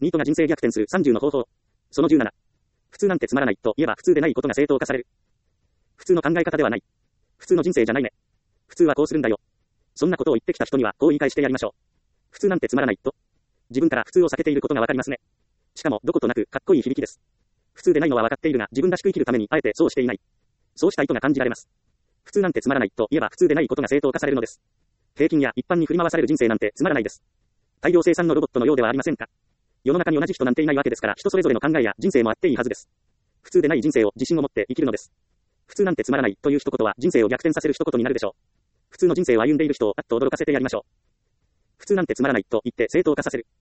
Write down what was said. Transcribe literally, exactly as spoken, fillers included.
ニートが人生逆転するさんじゅうの方法。そのじゅうなな。普通なんてつまらないと言えば普通でないことが正当化される。普通の考え方ではない。普通の人生じゃないね。普通はこうするんだよ。そんなことを言ってきた人にはこう言い返してやりましょう。普通なんてつまらないと。自分から普通を避けていることがわかりますね。しかもどことなくかっこいい響きです。普通でないのは分かっているが自分らしく生きるためにあえてそうしていない。そうした意図が感じられます。普通なんてつまらないと言えば普通でないことが正当化されるのです。平均や一般に振り回される人生なんてつまらないです。大量生産のロボットのようではありませんか。世の中に同じ人なんていないわけですから人それぞれの考えや人生もあっていいはずです。普通でない人生を自信を持って生きるのです。普通なんてつまらないという一言は人生を逆転させる一言になるでしょう。普通の人生を歩んでいる人をあっと驚かせてやりましょう。普通なんてつまらないと言って正当化させる。